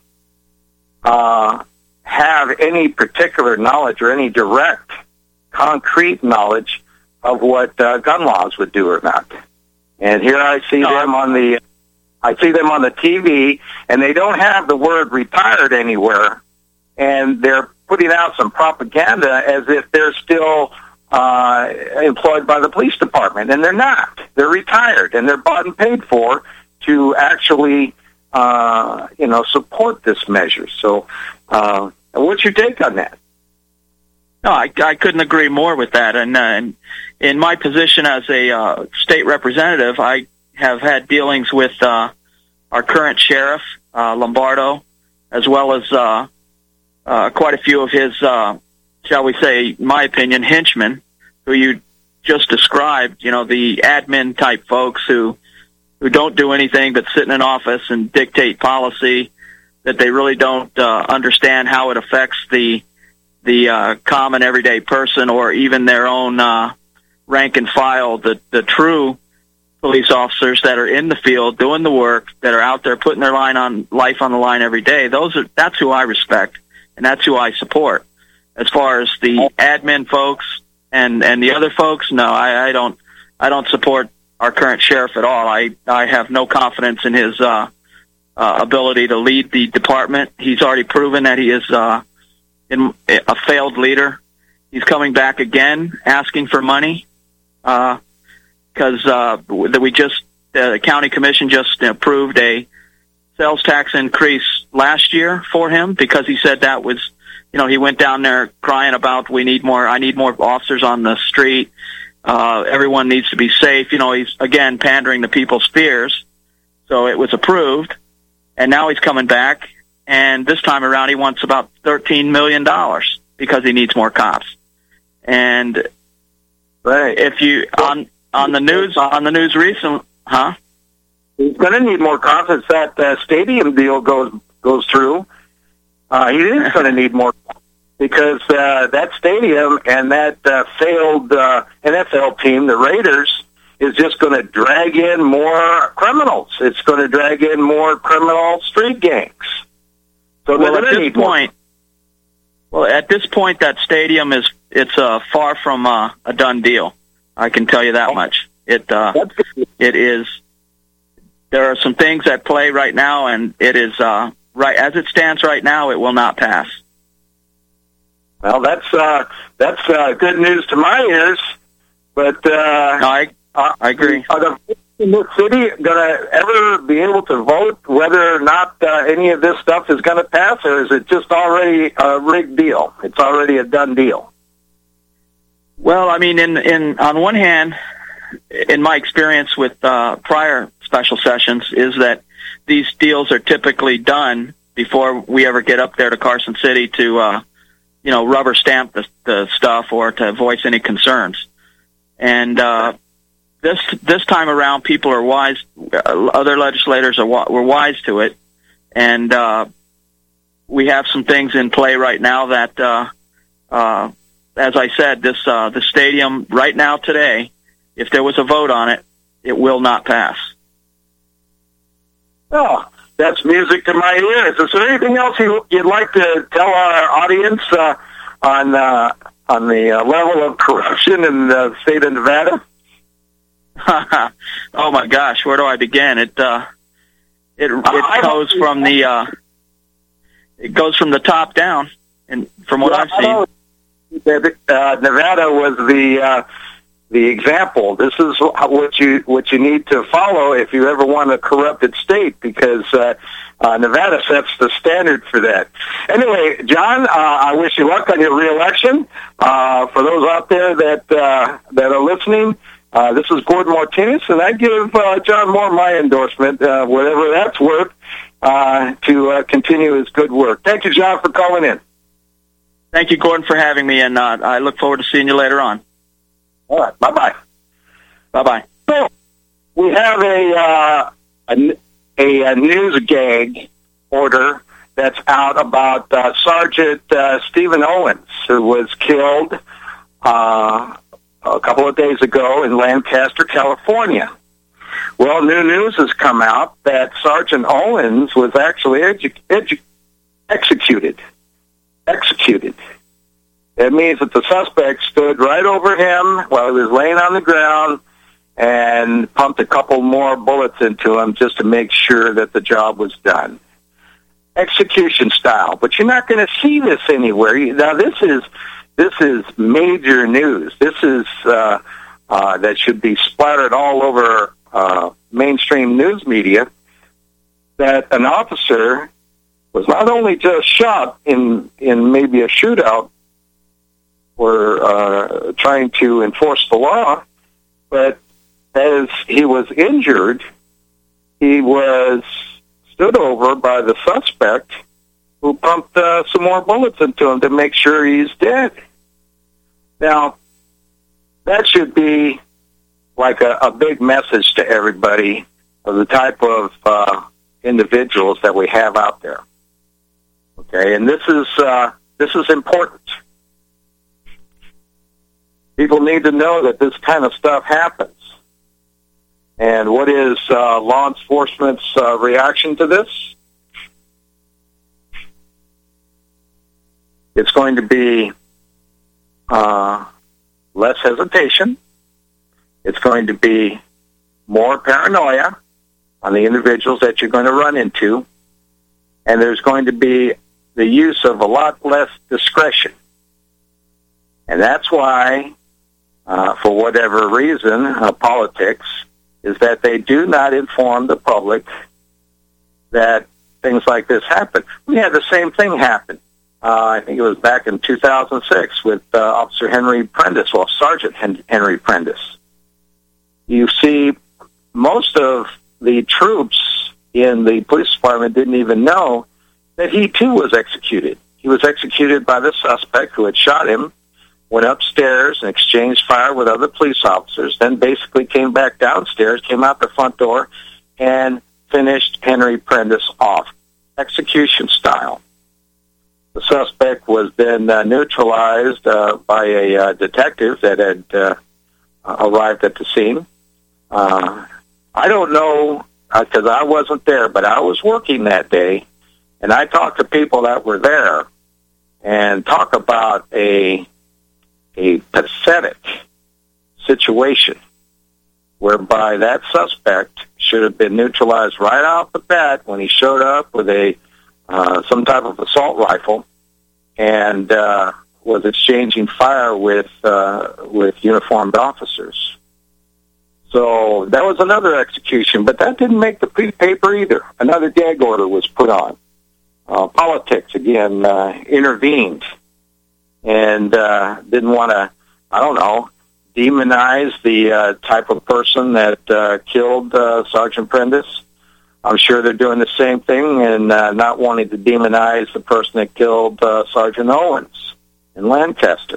uh, have any particular knowledge or any direct, concrete knowledge of what uh, gun laws would do or not? And here I see no. them on the, I see them on the T V, and they don't have the word retired anywhere, and they're putting out some propaganda as if they're still uh, employed by the police department, and they're not. They're retired, and they're bought and paid for to actually, uh, you know, support this measure. So, uh, what's your take on that? No, I, I couldn't agree more with that. And, uh, and in my position as a uh, state representative, I have had dealings with uh, our current sheriff, uh, Lombardo, as well as uh, uh, quite a few of his, uh, shall we say, in my opinion, henchmen, who you just described, you know, the admin type folks who, who don't do anything but sit in an office and dictate policy, that they really don't uh, understand how it affects the the uh, common everyday person, or even their own uh, rank and file, the, the true police officers that are in the field doing the work, that are out there putting their line on life on the line every day. Those are that's who I respect, and that's who I support. As far as the admin folks and and the other folks, no, I, I don't I don't support our current sheriff at all. I I have no confidence in his uh, uh, ability to lead the department. He's already proven that he is uh, in a failed leader. He's coming back again, asking for money, because uh, uh, we just uh, the county commission just approved a sales tax increase last year for him, because he said that was, you know, he went down there crying about we need more. I need more officers on the street. Uh, everyone needs to be safe. You know, he's again pandering to people's fears. So it was approved, and now he's coming back. And this time around, he wants about thirteen million dollars because he needs more cops. And right. if you on on the news on the news recent, huh? He's going to need more cops if that uh, stadium deal goes goes through. Uh, he is going to need more, because uh, that stadium and that uh, failed uh, N F L team, the Raiders, is just going to drag in more criminals. It's going to drag in more criminal street gangs. So well, at this point, well, at this point, that stadium is it's uh, far from uh, a done deal. I can tell you that much. It uh, it is. There are some things at play right now, and it is uh, right as it stands right now. It will not pass. Well, that's uh, that's uh, good news to my ears. But uh, no, I uh, I agree. Are the in this city going to ever be able to vote whether or not uh, any of this stuff is going to pass, or is it just already a rigged deal? It's already a done deal. Well, I mean, in in on one hand, in my experience with uh, prior special sessions, is that these deals are typically done before we ever get up there to Carson City to, uh, you know, rubber stamp the, the stuff or to voice any concerns. And uh, this this time around, people are wise. Other legislators are were wise to it, and uh, we have some things in play right now that, uh, uh, as I said, this uh, the stadium right now today, if there was a vote on it, it will not pass. Oh, that's music to my ears. Is there anything else you, you'd like to tell our audience uh, on uh, on the uh, level of corruption in the state of Nevada? Oh my gosh, where do I begin? It uh, It it goes from the uh, it goes from the top down, and from what I've seen. Uh, Nevada was the uh, the example. This is what you what you need to follow if you ever want a corrupted state, because uh, uh, Nevada sets the standard for that. Anyway, John, uh, I wish you luck on your reelection. Uh, for those out there that uh, that are listening, uh, this is Gordon Martinez, and I give uh, John Moore my endorsement, uh, whatever that's worth, uh, to uh, continue his good work. Thank you, John, for calling in. Thank you, Gordon, for having me, and uh, I look forward to seeing you later on. All right, bye-bye. Bye-bye. So, we have a, uh, a, a, a news gag order that's out about uh, Sergeant uh, Stephen Owens, who was killed uh, a couple of days ago in Lancaster, California. Well, new news has come out that Sergeant Owens was actually edu- edu- executed. Executed. It means that the suspect stood right over him while he was laying on the ground and pumped a couple more bullets into him just to make sure that the job was done. Execution style. But you're not going to see this anywhere. Now, this is this is major news. This is uh, uh, that should be splattered all over uh, mainstream news media, that an officer was not only just shot in in maybe a shootout or uh, trying to enforce the law, but as he was injured, he was stood over by the suspect who pumped uh, some more bullets into him to make sure he's dead. Now, that should be like a, a big message to everybody of the type of uh, individuals that we have out there. Okay, and this is uh, this is important. People need to know that this kind of stuff happens. And what is uh, law enforcement's uh, reaction to this? It's going to be uh, less hesitation. It's going to be more paranoia on the individuals that you're going to run into. And there's going to be the use of a lot less discretion. And that's why, uh, for whatever reason, uh, politics, is that they do not inform the public that things like this happen. We had the same thing happen. Uh, I think it was back in two thousand six with uh, Officer Henry Prentice, well, Sergeant Hen- Henry Prentice. You see, most of the troops in the police department didn't even know that he, too, was executed. He was executed by the suspect who had shot him, went upstairs and exchanged fire with other police officers, then basically came back downstairs, came out the front door, and finished Henry Prentice off, execution style. The suspect was then uh, neutralized uh, by a uh, detective that had uh, arrived at the scene. Uh, I don't know, because uh, I wasn't there, but I was working that day, and I talked to people that were there, and talk about a a pathetic situation whereby that suspect should have been neutralized right off the bat when he showed up with a uh, some type of assault rifle and uh, was exchanging fire with uh, with uniformed officers. So that was another execution, but that didn't make the paper either. Another gag order was put on. Uh, politics, again, uh, intervened and uh, didn't want to, I don't know, demonize the uh, type of person that uh, killed uh, Sergeant Prentice. I'm sure they're doing the same thing and uh, not wanting to demonize the person that killed uh, Sergeant Owens in Lancaster.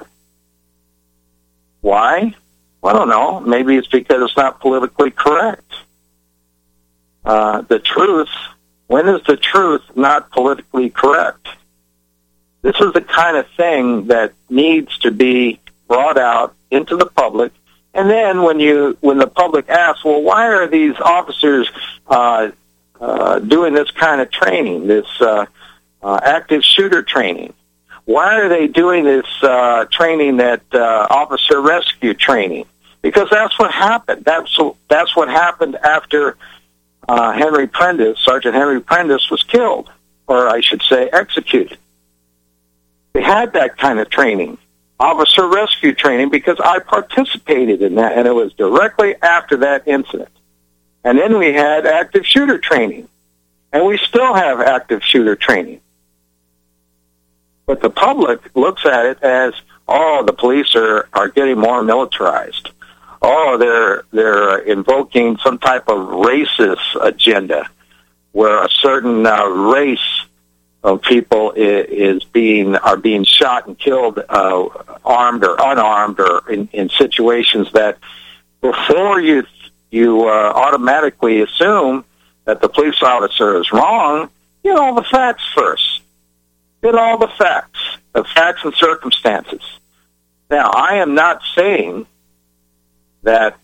Why? Well, I don't know. Maybe it's because it's not politically correct. Uh, the truth, when is the truth not politically correct? This is the kind of thing that needs to be brought out into the public. And then when you, when the public asks, well, why are these officers uh, uh, doing this kind of training, this uh, uh, active shooter training? Why are they doing this uh, training, that uh, officer rescue training? Because that's what happened. That's that's what happened after uh, Henry Prentice, Sergeant Henry Prentice, was killed, or I should say executed. They had that kind of training, officer rescue training, because I participated in that, and it was directly after that incident. And then we had active shooter training, and we still have active shooter training. But the public looks at it as, oh, the police are, are getting more militarized. Oh, they're they're invoking some type of racist agenda where a certain uh, race of people is, is being are being shot and killed, uh, armed or unarmed, or in, in situations that before you you uh, automatically assume that the police officer is wrong, get all the facts first. Get all the facts, the facts and circumstances. Now, I am not saying that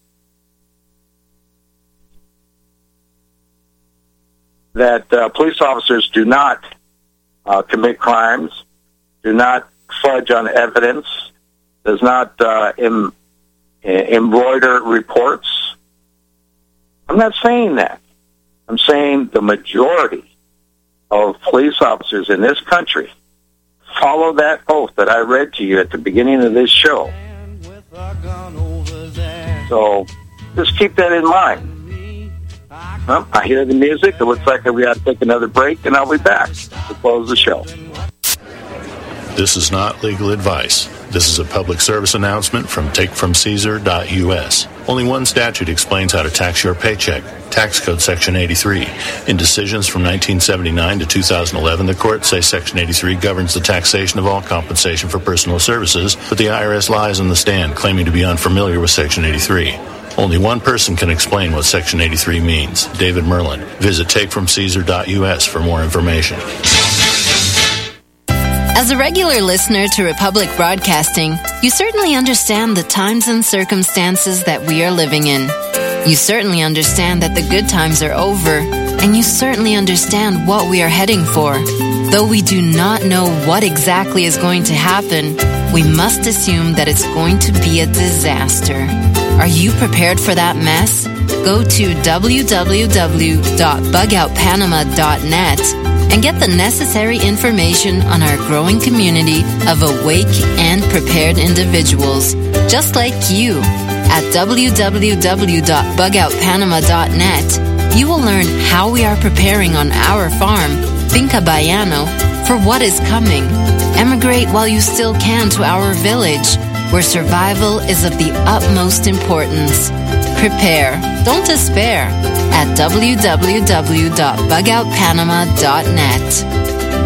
that uh, police officers do not uh, commit crimes, do not fudge on evidence, does not uh, em- embroider reports. I'm not saying that. I'm saying the majority of police officers in this country follow that oath that I read to you at the beginning of this show. So just keep that in mind. Well, I hear the music. It looks like we got to take another break, and I'll be back to close the show. This is not legal advice. This is a public service announcement from take from caesar dot U S. Only one statute explains how to tax your paycheck. Tax Code Section eighty-three. In decisions from nineteen seventy-nine to two thousand eleven, the courts say Section eighty-three governs the taxation of all compensation for personal services, but the I R S lies on the stand, claiming to be unfamiliar with Section eighty-three. Only one person can explain what Section eighty-three means, David Merlin. Visit take from caesar dot U S for more information. As a regular listener to Republic Broadcasting, you certainly understand the times and circumstances that we are living in. You certainly understand that the good times are over, and you certainly understand what we are heading for. Though we do not know what exactly is going to happen, we must assume that it's going to be a disaster. Are you prepared for that mess? Go to w w w dot bug out panama dot net and get the necessary information on our growing community of awake and prepared individuals, just like you. At w w w dot bug out panama dot net, you will learn how we are preparing on our farm, Finca Bayano, for what is coming. Emigrate while you still can to our village, where survival is of the utmost importance. Prepare, don't despair, at w w w dot bug out panama dot net.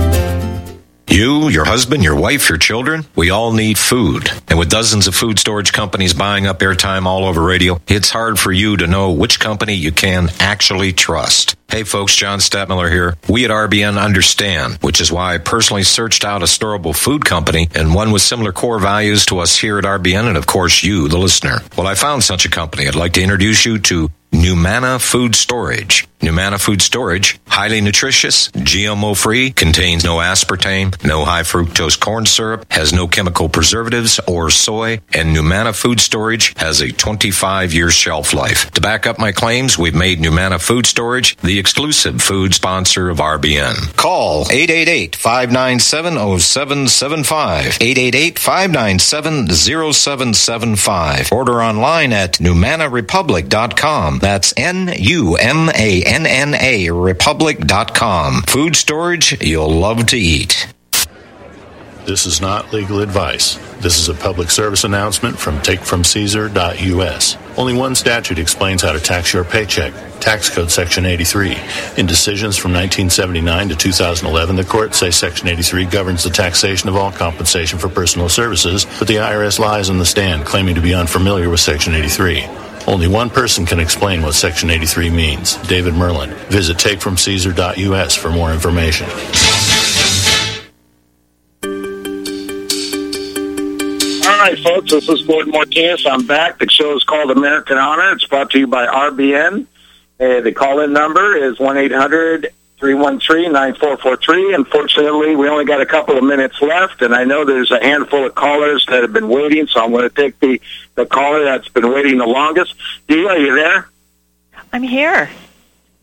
You, your husband, your wife, your children, we all need food. And with dozens of food storage companies buying up airtime all over radio, it's hard for you to know which company you can actually trust. Hey folks, John Stadtmiller here. We at R B N understand, which is why I personally searched out a storable food company and one with similar core values to us here at R B N and of course you, the listener. Well, I found such a company. I'd like to introduce you to Numana Food Storage. Numana Food Storage, highly nutritious, G M O-free, contains no aspartame, no high fructose corn syrup, has no chemical preservatives or soy, and Numana Food Storage has a twenty-five year shelf life. To back up my claims, we've made Numana Food Storage the exclusive food sponsor of R B N. Call eight eight eight, five nine seven, zero seven seven five, eight eight eight, five nine seven, zero seven seven five. Order online at numana republic dot com. That's N U M A N N A republic dot com. Food storage you'll love to eat. This is not legal advice. This is a public service announcement from take from caesar dot U S. Only one statute explains how to tax your paycheck. Tax Code Section eighty-three. In decisions from nineteen seventy-nine to two thousand eleven, the courts say Section eighty-three governs the taxation of all compensation for personal services, but the I R S lies on the stand, claiming to be unfamiliar with Section eighty-three. Only one person can explain what Section eighty-three means, David Merlin. Visit take from caesar dot U S for more information. All right, folks, this is Gordon Martinez. I'm back. The show is called American Honor. It's brought to you by R B N. Uh, the call-in number is one eight hundred, three one three, nine four four three. Unfortunately, we only got a couple of minutes left, and I know there's a handful of callers that have been waiting, so I'm going to take the, the caller that's been waiting the longest. Dee, are you there? I'm here.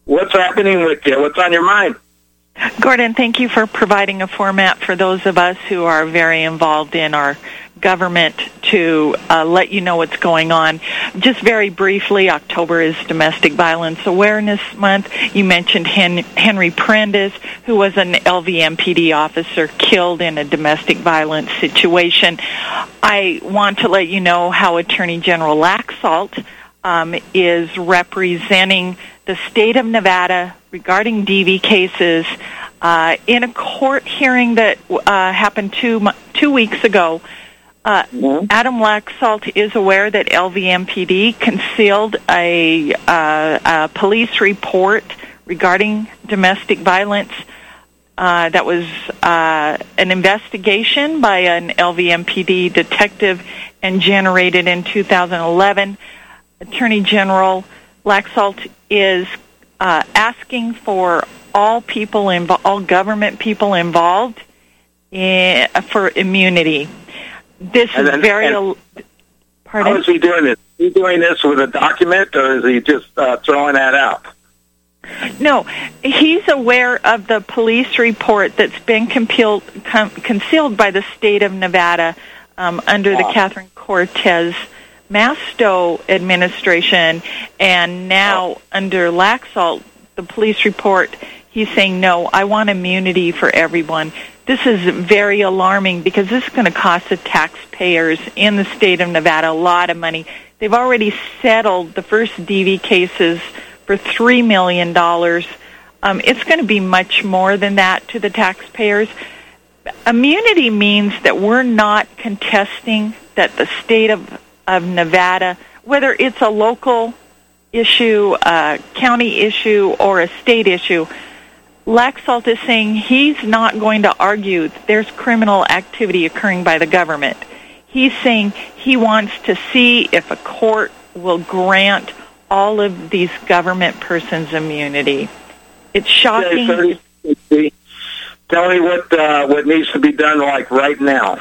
what's happening with you? What's on your mind? Gordon, thank you for providing a format for those of us who are very involved in our government to uh, let you know what's going on. Just very briefly, October is Domestic Violence Awareness Month. You mentioned Hen- Henry Prentice, who was an L V M P D officer killed in a domestic violence situation. I want to let you know how Attorney General Laxalt um, is representing the state of Nevada regarding D V cases uh, in a court hearing that uh, happened two two weeks ago. Uh, mm-hmm. Adam Laxalt is aware that L V M P D concealed a, uh, a police report regarding domestic violence. Uh, that was uh, an investigation by an L V M P D detective and generated in two thousand eleven. Attorney General Laxalt is uh, asking for all people, invo- all government people involved in, for immunity. This is then, very. And pardon? How is he doing this? Is he doing this with a document, or is he just uh, throwing that out? No, he's aware of the police report that's been compiled, com- concealed by the state of Nevada um, under the Catherine Cortez Masto administration, and now oh. under Laxalt, the police report, he's saying, no, I want immunity for everyone. This is very alarming because this is going to cost the taxpayers in the state of Nevada a lot of money. They've already settled the first D V cases for three million dollars. Um, it's going to be much more than that to the taxpayers. Immunity means that we're not contesting that the state of, of Nevada, whether it's a local issue, a county issue, or a state issue, Laxalt is saying he's not going to argue that there's criminal activity occurring by the government. He's saying he wants to see if a court will grant all of these government persons immunity. It's shocking. Okay, so tell me what uh, what needs to be done, like right now.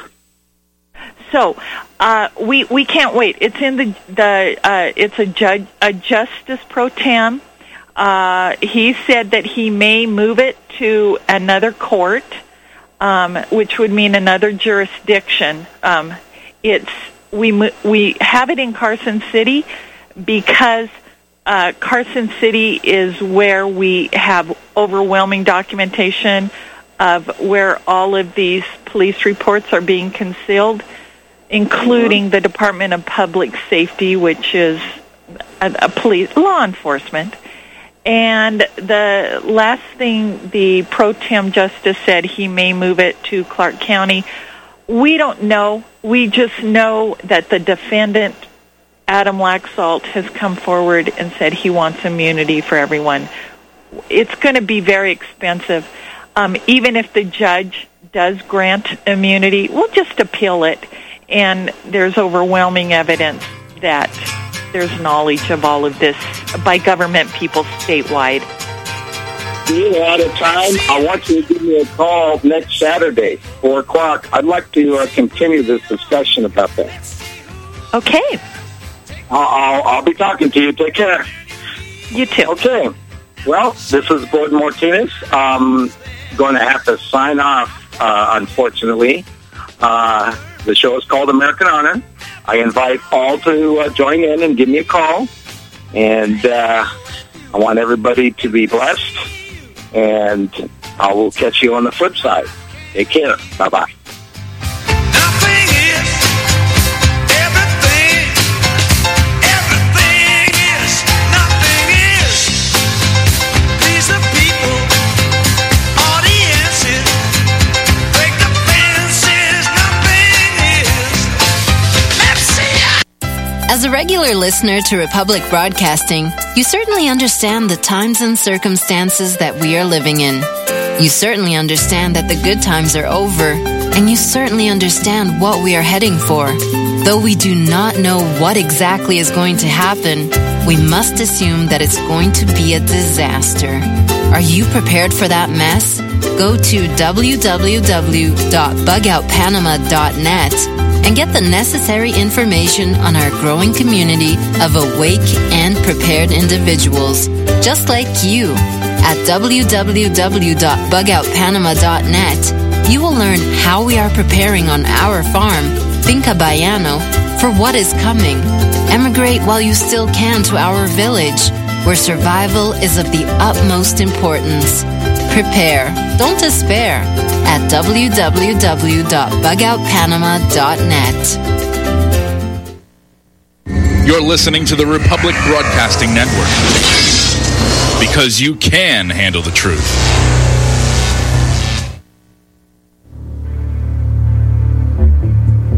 So uh, we we can't wait. It's in the the uh, it's a judge a justice pro tem. Uh, he said that he may move it to another court, um, which would mean another jurisdiction. Um, it's we we have it in Carson City because uh, Carson City is where we have overwhelming documentation of where all of these police reports are being concealed, including the Department of Public Safety, which is a, a police law enforcement. And the last thing the pro tem justice said, he may move it to Clark County. We don't know. We just know that the defendant, Adam Laxalt, has come forward and said he wants immunity for everyone. It's going to be very expensive. Um, even if the judge does grant immunity, we'll just appeal it. And there's overwhelming evidence that there's knowledge of all of this by government people statewide. You're out of time. I want you to give me a call next Saturday, four o'clock. I'd like to uh, continue this discussion about that. Okay. I'll, I'll, I'll be talking to you. Take care. You too. Okay. Well, this is Gordon Martinez. I'm going to have to sign off, uh, unfortunately. Uh, the show is called American Honor. I invite all to uh, join in and give me a call. And uh, I want everybody to be blessed. And I will catch you on the flip side. Take care. Bye-bye. As a regular listener to Republic Broadcasting, you certainly understand the times and circumstances that we are living in. You certainly understand that the good times are over, and you certainly understand what we are heading for. Though we do not know what exactly is going to happen, we must assume that it's going to be a disaster. Are you prepared for that mess? Go to w w w dot bug out panama dot net and get the necessary information on our growing community of awake and prepared individuals, just like you. At w w w dot bug out panama dot net, you will learn how we are preparing on our farm, Finca Bayano, for what is coming. Emigrate while you still can to our village, where survival is of the utmost importance. Prepare, don't despair, at w w w dot bug out panama dot net. You're listening to the Republic Broadcasting Network, because you can handle the truth.